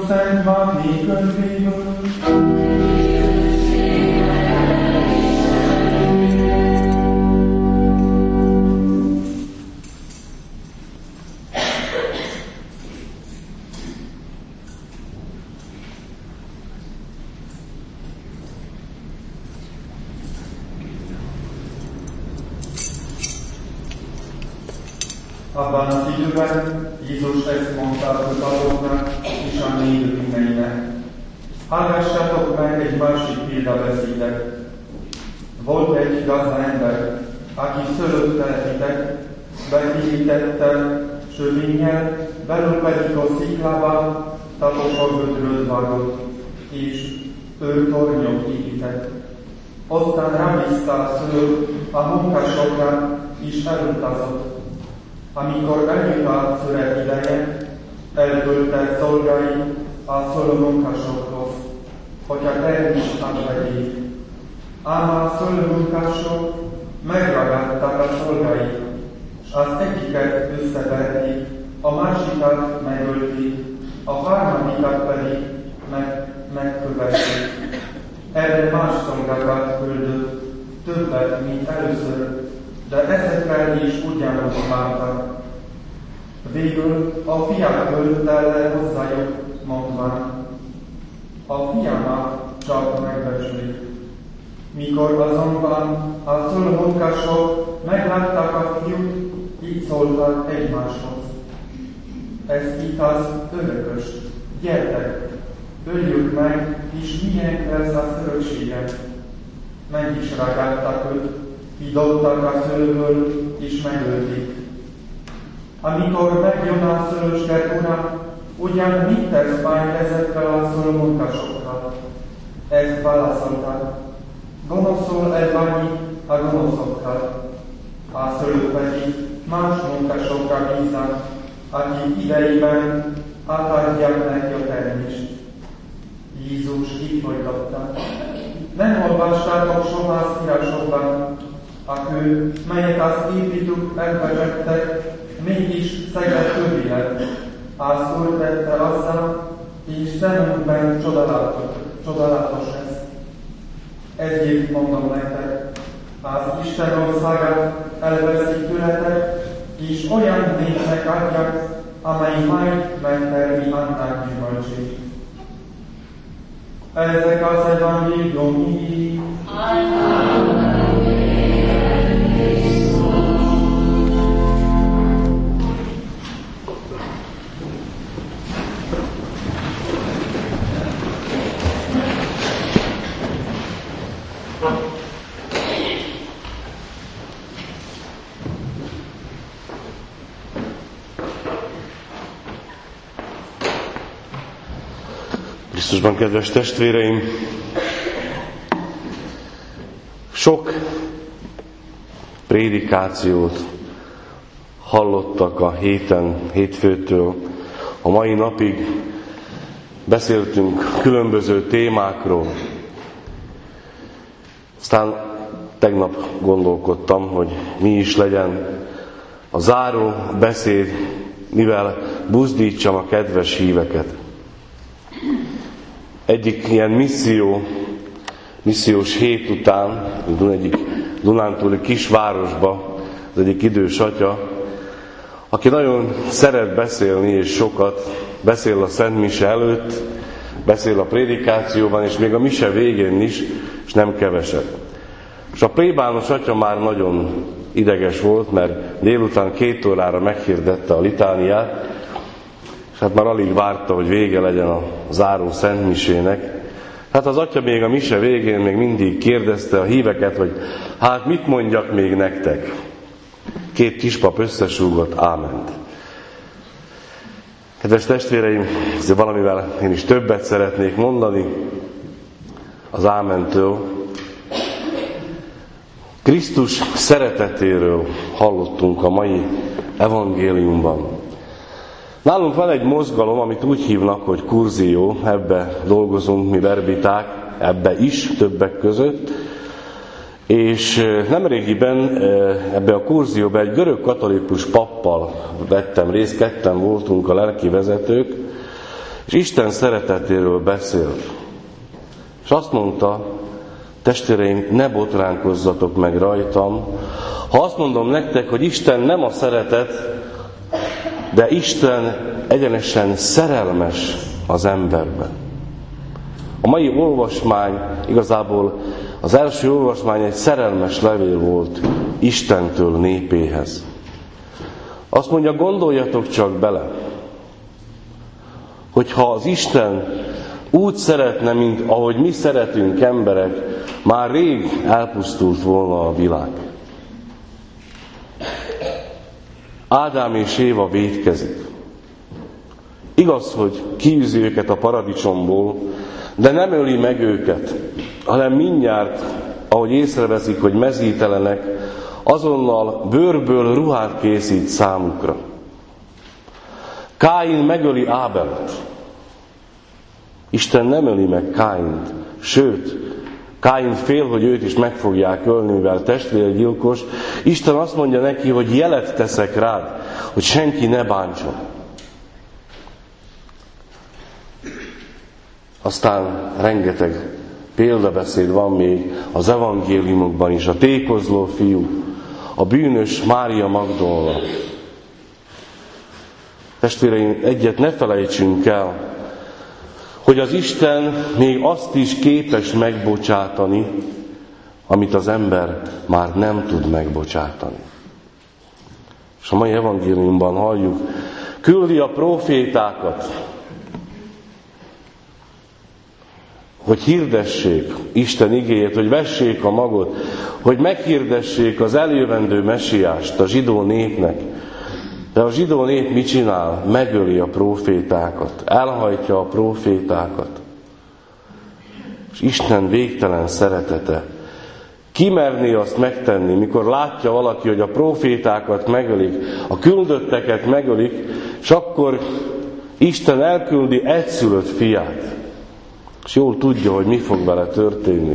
Szent Máté könyvéből. Abban az időben Jézus ezt mondta a tanítványoknak és a nézőinek. Hallgassátok meg egy másik példabeszédet. Volt egy gazda ember, aki szőlőt telepített, beépítette sövénnyel, belül pedig a sziklában taposa gödröt vágott, és ő tornyot épített. Aztán rábízta a szőlőt a munkásokra, és elutazott. Amikor eljött a szület ideje, elküldte szolgái a szőlőmunkásokhoz, hogy a termést átvegyék. Ám a szőlőmunkások megragadták a szolgáit, és az egyiket összeverték, a másikat megölték, a harmadikat pedig megkövették. Erre más szolgákat küldött, többet, mint először, de ezekkel is ugyanúgy bántak. Végül a fiát küldte le hozzájuk, mondván, a fiamat csak megbecsülik. Mikor azonban a szőlőmunkások meglátták a fiút, így szóltak egymáshoz. Ez itt az örökös, gyertek, öljük meg, és milyen lesz az öröksége. Meg is ragadtak őt, kidobtak a szőlőből, és megölték. Amikor megjön a szőlősket ura, ugyan mit tesz majd ezekkel a szőlőmunkásokkal? Ezt válaszolták. Gonoszul elbánni a gonoszokkal. A szőlők pedig más munkásokra bíznak, akik idejében átadják neki a termést. Jézus így folytatta. Nem olvastátok soha az írásokban, a kő, melyet az építők elvezettek, mégis szeged kövi lett. Az Úr tette azzá, és szemünkben csodálatos ez. Ezért mondom nektek, az Isten országát elveszik tőletek, és olyan népnek adják, amely majd megtermi annak gyümölcsét. Ezek az evangéliumi. Krisztusban, kedves testvéreim! Sok prédikációt hallottak a hétfőtől a mai napig. Beszéltünk különböző témákról. Aztán tegnap gondolkodtam, hogy mi is legyen a záró beszéd, mivel buzdítsam a kedves híveket. Egyik ilyen missziós hét után, egyik dunántúli kisvárosba, az egyik idős atya, aki nagyon szeret beszélni és sokat, beszél a Szent Mise előtt, beszél a prédikációban, és még a mise végén is, és nem keveset. És a plébános atya már nagyon ideges volt, mert délután 2 órára meghirdette a litániát, és hát már alig várta, hogy vége legyen a záró Szent Misének. Hát az atya még a mise végén még mindig kérdezte a híveket, hogy hát mit mondjak még nektek? 2 kispap összesúgott áment. Kedves testvéreim, ezért valamivel én is többet szeretnék mondani az ámentől. Krisztus szeretetéről hallottunk a mai evangéliumban. Nálunk van egy mozgalom, amit úgy hívnak, hogy kurzió, ebbe dolgozunk mi verbiták, ebbe is többek között, és nemrégiben ebbe a kurzióba egy görög katolikus pappal vettem részt, 2 voltunk a lelki vezetők, És Isten szeretetéről beszélt. És azt mondta, testvéreim, ne botránkozzatok meg rajtam, ha azt mondom nektek, hogy Isten nem a szeretet, de Isten egyenesen szerelmes az emberben. A mai olvasmány, igazából az első olvasmány egy szerelmes levél volt Istentől népéhez. Azt mondja, gondoljatok csak bele, hogyha az Isten úgy szeretne, mint ahogy mi szeretünk emberek, már rég elpusztult volna a világ. Ádám és Éva vétkezik. Igaz, hogy kiűzi őket a paradicsomból, de nem öli meg őket, hanem mindjárt, ahogy észreveszik, hogy mezítelenek, azonnal bőrből ruhát készít számukra. Káin megöli Ábelt. Isten nem öli meg Káint, sőt, Káin fél, hogy őt is meg fogják ölni, mivel testvérgyilkos. Isten azt mondja neki, hogy jelet teszek rád, hogy senki ne bántson. Aztán rengeteg példabeszéd van még az evangéliumokban is. A tékozló fiú, a bűnös Mária Magdolna. Testvéreim, egyet ne felejtsünk el, hogy az Isten még azt is képes megbocsátani, amit az ember már nem tud megbocsátani. És a mai evangéliumban halljuk, küldi a prófétákat, hogy hirdessék Isten igéjét, hogy vessék a magot, hogy meghirdessék az eljövendő mesiást a zsidó népnek. De a zsidó nép mit csinál? Megöli a prófétákat, elhajtja a prófétákat. És Isten végtelen szeretete. Ki merné azt megtenni, mikor látja valaki, hogy a prófétákat megölik, a küldötteket megölik, és akkor Isten elküldi egyszülött fiát. És jól tudja, hogy mi fog vele történni.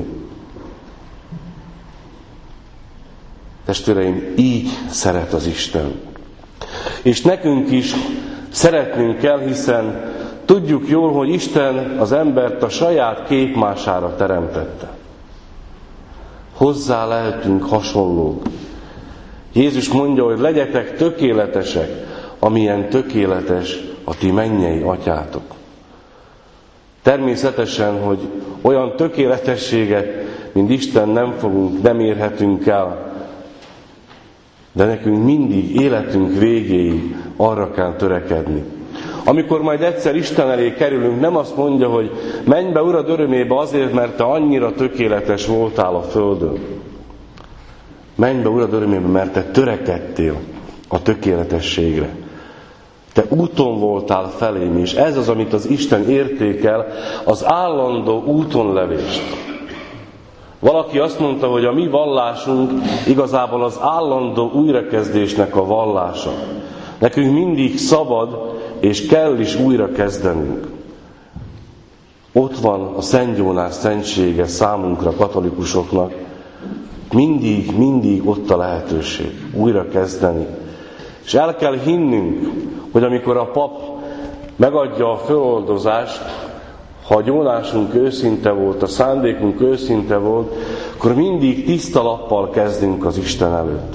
Testvéreim, így szeret az Isten. És nekünk is szeretnünk kell, hiszen tudjuk jól, hogy Isten az embert a saját képmására teremtette. Hozzá lehetünk hasonlók. Jézus mondja, hogy legyetek tökéletesek, amilyen tökéletes a ti mennyei atyátok. Természetesen, hogy olyan tökéletességet, mint Isten nem érhetünk el, de nekünk mindig életünk végéig arra kell törekedni. Amikor majd egyszer Isten elé kerülünk, nem azt mondja, hogy menj be Urad örömébe azért, mert te annyira tökéletes voltál a földön. Menj be Urad örömébe, mert te törekedtél a tökéletességre. Te úton voltál felém, és ez az, amit az Isten értékel, az állandó útonlevést. Valaki azt mondta, hogy a mi vallásunk igazából az állandó újrakezdésnek a vallása. Nekünk mindig szabad, és kell is újra kezdenünk. Ott van a Szent Jónás szentsége számunkra, katolikusoknak. Mindig ott a lehetőség újra kezdeni. És el kell hinnünk, hogy amikor a pap megadja a föloldozást, ha a gyónásunk őszinte volt, a szándékunk őszinte volt, akkor mindig tiszta lappal kezdünk az Isten előtt.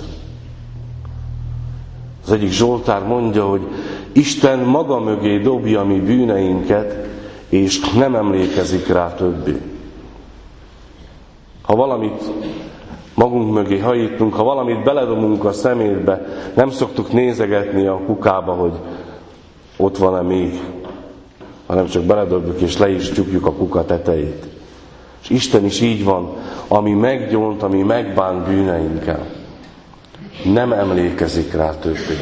Az egyik Zsoltár mondja, hogy Isten maga mögé dobja mi bűneinket, és nem emlékezik rá többé. Ha valamit magunk mögé hajítunk, ha valamit beledobunk a szemétbe, nem szoktuk nézegetni a kukába, hogy ott van-e még, hanem csak beledobjuk és le is csukjuk a kuka tetejét. És Isten is így van, ami meggyónt, ami megbánt bűneinkkel. Nem emlékezik rá többé.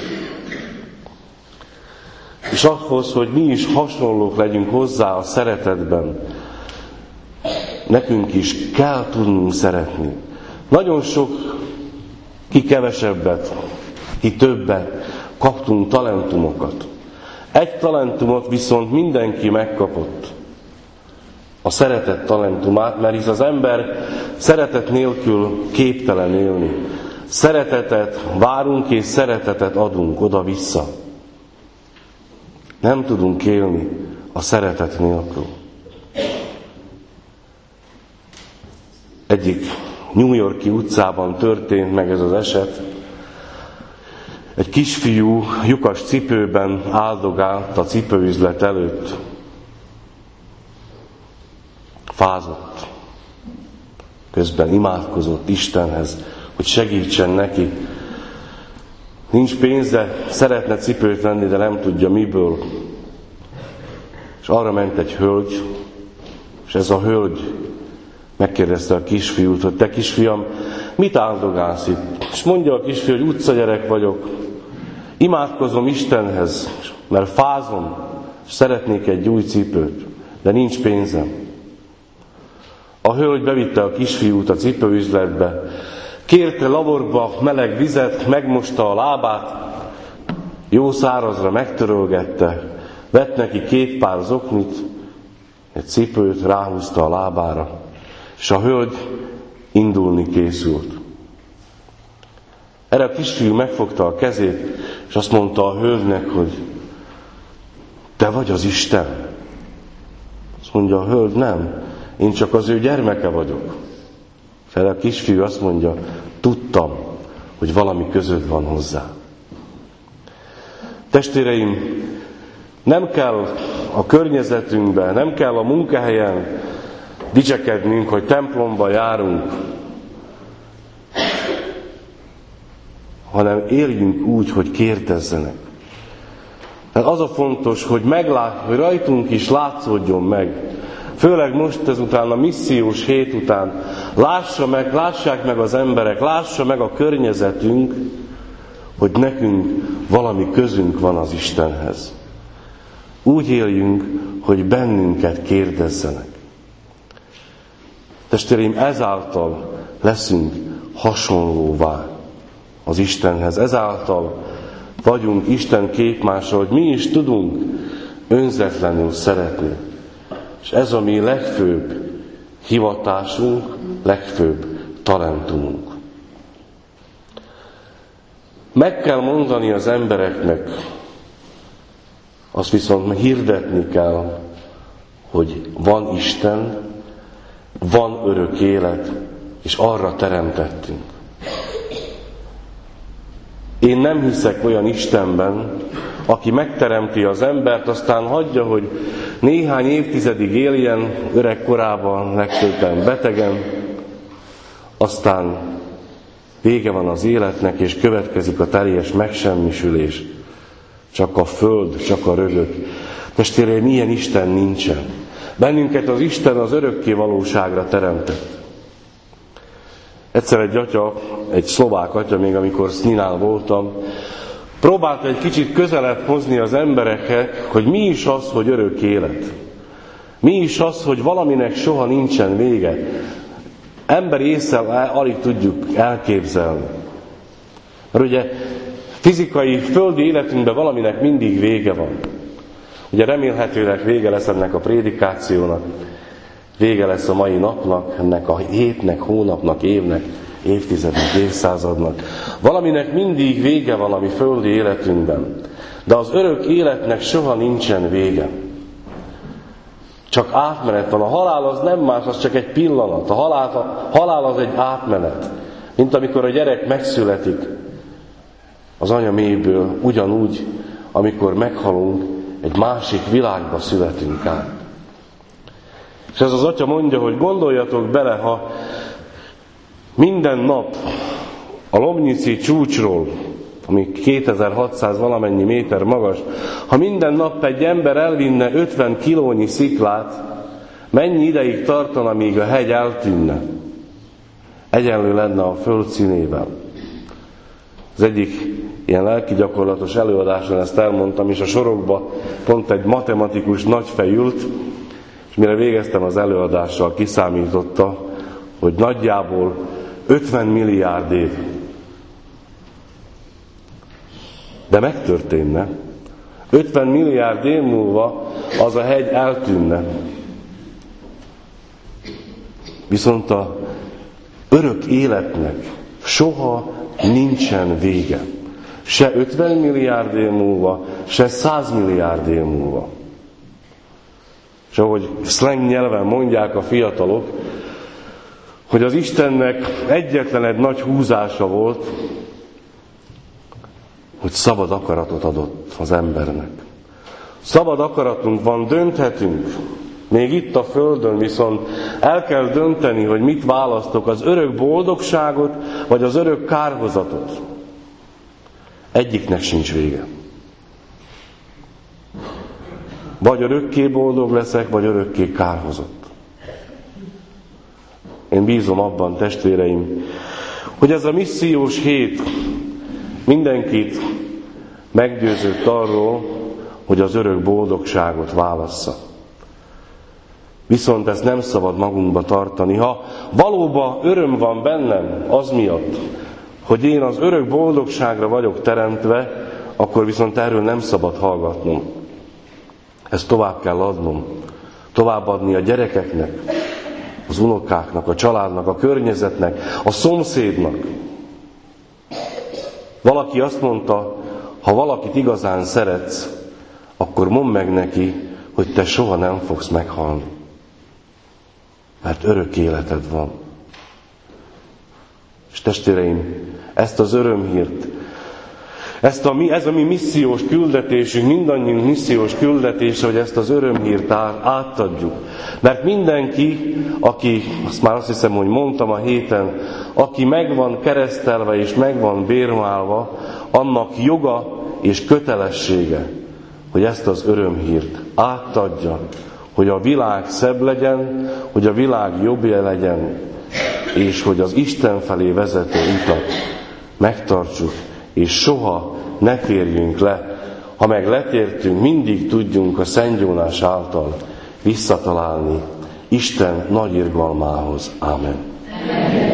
És ahhoz, hogy mi is hasonlók legyünk hozzá a szeretetben, nekünk is kell tudnunk szeretni. Nagyon sok, ki kevesebbet, ki többet kaptunk talentumokat. Egy talentumot viszont mindenki megkapott. A szeretet talentumát, mert hisz az ember szeretet nélkül képtelen élni. Szeretetet várunk és szeretetet adunk oda-vissza. Nem tudunk élni a a szeretet nélkül. Egyik New York-i utcában történt meg ez az eset. Egy kisfiú lyukas cipőben áldogált a cipőüzlet előtt. Fázott. Közben imádkozott Istenhez, hogy segítsen neki. Nincs pénze, szeretne cipőt venni, de nem tudja miből. És arra ment egy hölgy, és ez a hölgy megkérdezte a kisfiút, hogy te kisfiam, mit áldogálsz itt? És mondja a kisfiú, hogy utcagyerek vagyok, imádkozom Istenhez, mert fázom, és szeretnék egy új cipőt, de nincs pénzem. A hölgy bevitte a kisfiút a cipőüzletbe, kérte laborba meleg vizet, megmosta a lábát, jó szárazra megtörölgette, vett neki 2 pár zoknit, egy cipőt ráhúzta a lábára, és a hölgy indulni készült. Erre a kisfiú megfogta a kezét, és azt mondta a hölgynek, hogy te vagy az Isten. Azt mondja a hölgy, nem, én csak az ő gyermeke vagyok. És erre a kisfiú azt mondja, tudtam, hogy valami közöd van hozzá. Testvéreim, nem kell a környezetünkben, nem kell a munkahelyen dicsekednünk, hogy templomba járunk, hanem éljünk úgy, hogy kérdezzenek. Tehát az a fontos, hogy rajtunk is látszódjon meg, főleg most ezután a missziós hét után, lássák meg az emberek, lássa meg a környezetünk, hogy nekünk valami közünk van az Istenhez. Úgy éljünk, hogy bennünket kérdezzenek. Testvéreim, ezáltal leszünk hasonlóvá az Istenhez. Ezáltal vagyunk Isten képmása, hogy mi is tudunk önzetlenül szeretni. És ez a mi legfőbb hivatásunk, legfőbb talentumunk. Meg kell mondani az embereknek, azt viszont hirdetni kell, hogy van Isten, van örök élet, és arra teremtettünk. Én nem hiszek olyan Istenben, aki megteremti az embert, aztán hagyja, hogy néhány évtizedig éljen öregkorában, legtöbben betegen, aztán vége van az életnek, és következik a teljes megsemmisülés. Csak a föld, csak a rögök. Testvéreim, ilyen Isten nincsen. Bennünket az Isten az örökké valóságra teremtett. Egyszer egy atya, egy szlovák atya, még amikor Sznínál voltam, próbálta egy kicsit közelebb hozni az emberekhez, hogy mi is az, hogy örök élet. Mi is az, hogy valaminek soha nincsen vége. Emberi ésszel alig tudjuk elképzelni. Mert ugye fizikai, földi életünkben valaminek mindig vége van. Ugye remélhetőleg vége lesz ennek a prédikációnak, vége lesz a mai napnak, ennek a hétnek, hónapnak, évnek, évtizednek, évszázadnak. Valaminek mindig vége van a mi földi életünkben, de az örök életnek soha nincsen vége. Csak átmenet van. A halál az nem más, az csak egy pillanat. A halál az egy átmenet. Mint amikor a gyerek megszületik az anya mélyből, ugyanúgy, amikor meghalunk, egy másik világba születünk át. És ez az atya mondja, hogy gondoljatok bele, ha minden nap a Lomnyici csúcsról, ami 2600 valamennyi méter magas, ha minden nap egy ember elvinne 50 kilónyi sziklát, mennyi ideig tartana, míg a hegy eltűnne? Egyenlő lenne a föld színével. Az egyik ilyen lelki gyakorlatos előadáson ezt elmondtam, és a sorokba pont egy matematikus nagyfej ült, és mire végeztem az előadással, kiszámította, hogy nagyjából 50 milliárd év. De megtörténne. 50 milliárd év múlva az a hegy eltűnne. Viszont az örök életnek soha nincsen vége. Se 50 milliárd év múlva, se 100 milliárd év múlva. és ahogy slang nyelven mondják a fiatalok, hogy az Istennek egyetlen egy nagy húzása volt, hogy szabad akaratot adott az embernek. Szabad akaratunk van, dönthetünk. Még itt a Földön viszont el kell dönteni, hogy mit választok, az örök boldogságot, vagy az örök kárhozatot. Egyiknek sincs vége. Vagy örökké boldog leszek, vagy örökké kárhozott. Én bízom abban, testvéreim, hogy ez a missziós hét mindenkit meggyőzött arról, hogy az örök boldogságot válassza. Viszont ezt nem szabad magunkba tartani. Ha valóban öröm van bennem az miatt, hogy én az örök boldogságra vagyok teremtve, akkor viszont erről nem szabad hallgatnom. Ezt tovább kell adnom. Továbbadni a gyerekeknek, az unokáknak, a családnak, a környezetnek, a szomszédnak. Valaki azt mondta, ha valakit igazán szeretsz, akkor mondd meg neki, hogy te soha nem fogsz meghalni. Mert örök életed van. És testvéreim, ezt az örömhírt, ez a mi missziós küldetésünk, mindannyiunk missziós küldetése, hogy ezt az örömhírt átadjuk. Mert mindenki, aki, azt hiszem, hogy mondtam a héten, aki meg van keresztelve és meg van bérmálva, annak joga és kötelessége, hogy ezt az örömhírt átadja, hogy a világ szebb legyen, hogy a világ jobbja legyen, és hogy az Isten felé vezető utat megtartsuk, és soha ne térjünk le. Ha meg letértünk, mindig tudjunk a Szent Jónás által visszatalálni Isten nagy irgalmához. Ámen.